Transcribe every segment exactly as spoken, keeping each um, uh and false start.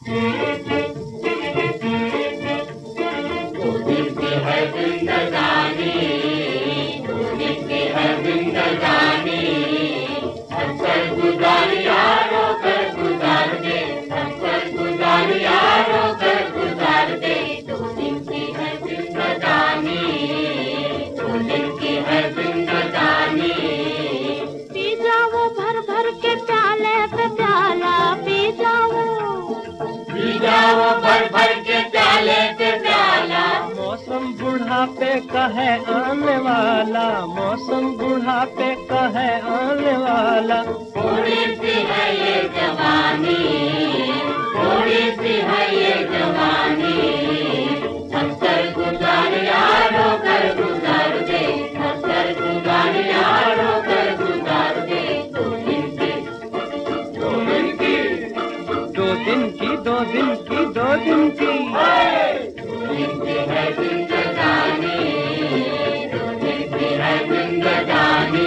दो दिन की है जिंदगानी, दो दिन की है जिंदगानी, अक्सर गुजार यारों कर गुजार दे, अक्सर गुजार यारों कर गुजार दे। दो दिन की है जिंदगानी, दो दिन की है जिंदगानी। पी जाओ भर भर के प्याले पे प्याला, पी जाओ पी जाओ भर भर के प्याले पे प्याला। मौसम बुढ़ापे का है आने वाला, मौसम बुढ़ापे का है आने वाला। थोड़ी सी है ये जवानी, थोड़ी सी है ये जवानी, अक्सर गुजार यारों कर गुजार दे, अक्सर गुजार यारों कर गुजार दे। दो दिन की, दो दिन की, दो दिन की, दो दिन की, दो दिन की, दो दिन की है जिंदगानी, दो दिन की है जिंदगानी।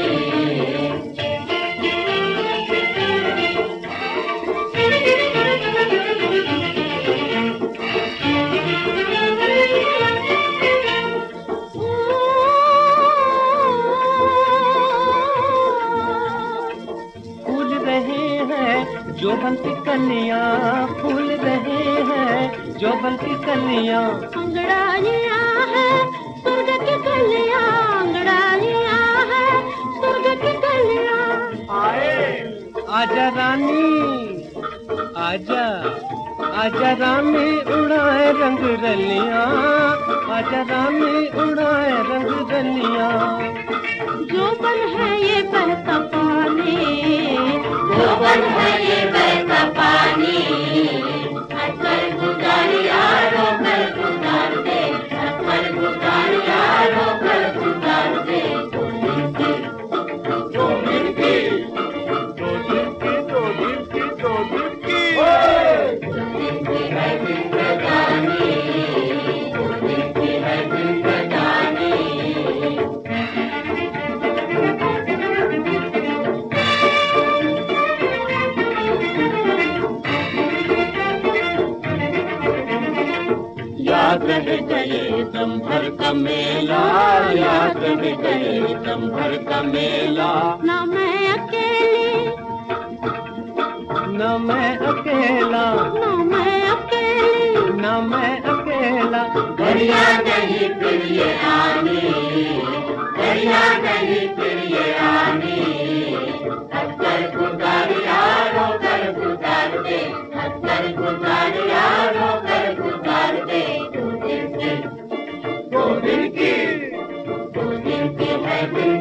फूल रहे हैं जोबन की कलियां, फूल रहे हैं जोबन की कलियां। अंगड़ाइयाँ है स्वर्ग की कलियाँ, अंगड़ाइयाँ है स्वर्ग की कलियाँ। आजा रानी, आजा आजा रानी उड़ाए रंग रलियां, आजा रानी उड़ाए रंग रलियां। जोबन है ये बहता पानी, जोबन है ये बहता पानी, अक्सर गुजार यारों कर गुजार दे, अक्सर गुजार यारों कर गुजार दे। दो दिन की, दो दिन की, दो दिन की, दो दिन की, दो दिन की, दो दिन की है जिंदगानी, दो दिन की है जिंदगानी। याद रह गए दम भर का मेला, याद रह गए दम भर का मेला। ना मैं अकेली, न मैं अकेला, ना मैं अकेली, न मैं अकेला। दरिया नहीं फिर ये आनी, दरिया नहीं फिर ये आनी, अक्सर गुजार यारों कर गुजार दे, अक्सर गुजार यारों कर गुजार दे। दो दिन की, दो दिन की, दो दिन की है जिंदगानी।